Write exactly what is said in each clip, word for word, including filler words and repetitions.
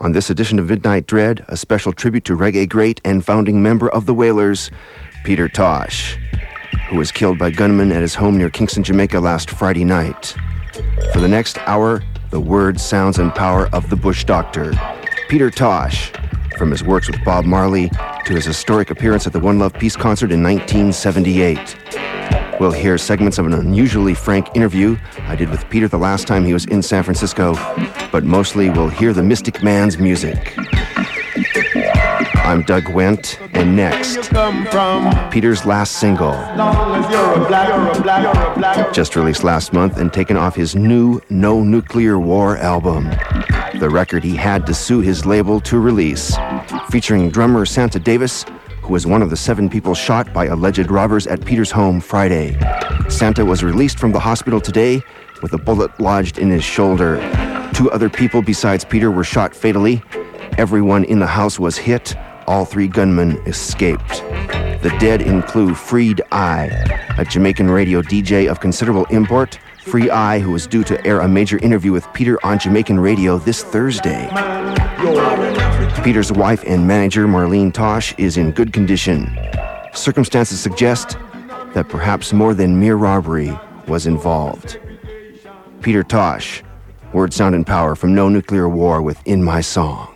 On this edition of Midnight Dread, a special tribute to reggae great and founding member of the Wailers, Peter Tosh, who was killed by gunmen at his home near Kingston, Jamaica last Friday night. For the next hour, the words, sounds, and power of the Bush Doctor, Peter Tosh, from his works with Bob Marley to his historic appearance at the One Love Peace concert in nineteen seventy-eight. We'll hear segments of an unusually frank interview I did with Peter the last time he was in San Francisco, but mostly we'll hear the Mystic Man's music. I'm Doug Wendt, and next, Peter's last single, just released last month and taken off his new No Nuclear War album, the record he had to sue his label to release, featuring drummer Santa Davis, who was one of the seven people shot by alleged robbers at Peter's home Friday. Santa was released from the hospital today with a bullet lodged in his shoulder. Two other people besides Peter were shot fatally. Everyone in the house was hit. All three gunmen escaped. The dead include Freed I, a Jamaican radio D J of considerable import. Free I, who is due to air a major interview with Peter on Jamaican radio this Thursday. Peter's wife and manager, Marlene Tosh, is in good condition. Circumstances suggest that perhaps more than mere robbery was involved. Peter Tosh, word, sound, and power from No Nuclear War with In My Song.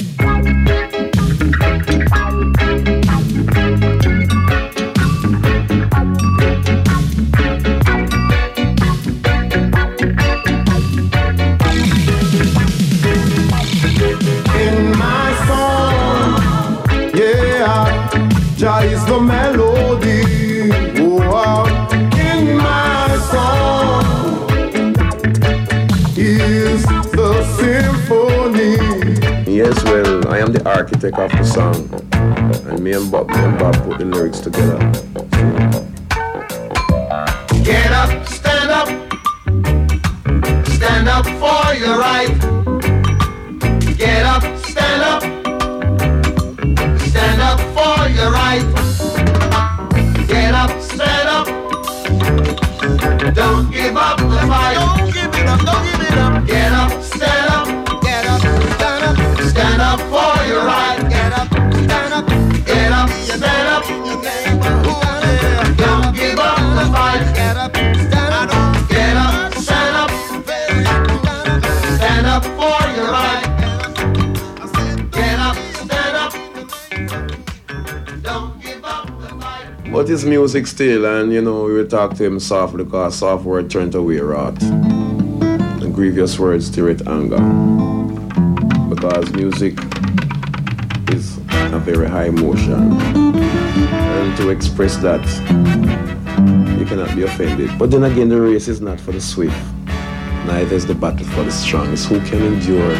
Jah is the melody, oh, in my song is the symphony. Yes, well, I am the architect of the song, and me and Bob, me and Bob put the lyrics together. Get up, stand up, stand up for your right. Get up, stand up. Stand up for your right. Get up, stand up. Don't give up the fight. Don't give it up, don't give it up. Get up, stand up. Get up, stand up. Stand up for your right. Get up, stand up. Get up, stand up. Don't give up the fight. Get up, stand up. Get up, stand up. Stand up for your right. But his music still, and you know, we will talk to him softly because soft word turned away wrath, and grievous words stir it anger. Because music is a very high emotion, and to express that, you cannot be offended. But then again, the race is not for the swift, neither is the battle for the strong. It's who can endure.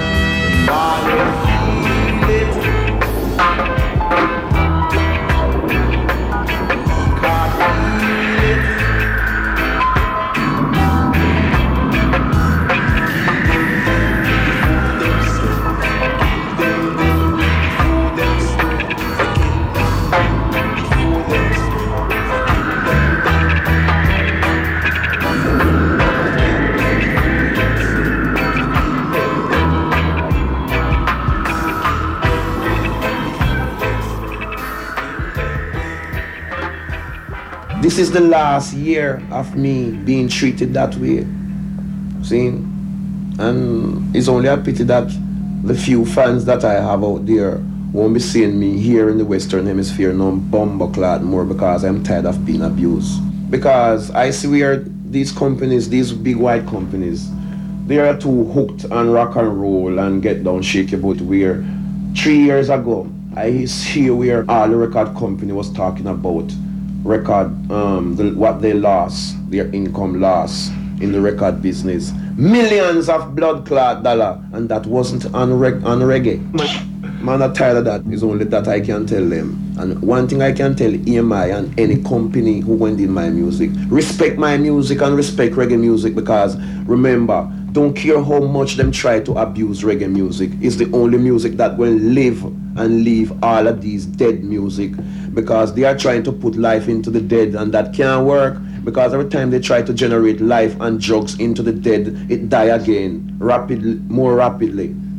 This is the last year of me being treated that way. See? And it's only a pity that the few fans that I have out there won't be seeing me here in the Western Hemisphere no bumbleclad more because I'm tired of being abused. Because I see where these companies, these big white companies, they are too hooked on rock and roll and get down shaky about where three years ago I see where all the record company was talking about record, um, the, what they lost, their income loss in the record business. Millions of blood clot dollar, and that wasn't on, reg- on reggae. Man, I'm tired of that. It's only that I can tell them. And one thing I can tell E M I and any company who went in my music, respect my music and respect reggae music, because remember, don't care how much them try to abuse reggae music. It's the only music that will live and leave all of these dead music, because they are trying to put life into the dead, and that can't work, because every time they try to generate life and drugs into the dead, it die again, rapidly, more rapidly.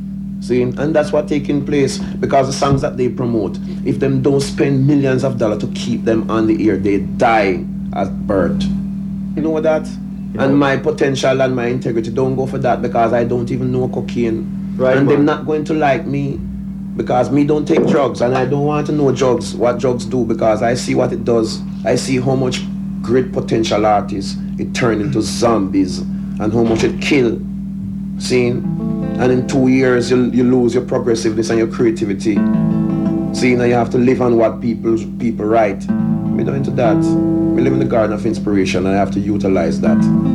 See, and that's what's taking place because the songs that they promote, if them don't spend millions of dollars to keep them on the air, they die at birth. You know what that? You know. And my potential and my integrity don't go for that because I don't even know cocaine. Right, and man. They're not going to like me because me don't take drugs and I don't want to know drugs, what drugs do because I see what it does. I see how much great potential artists it turn into zombies and how much it kill. See? And in two years, you, you lose your progressiveness and your creativity. See, now you have to live on what people people write. We're not into that. We live in the garden of inspiration and I have to utilize that.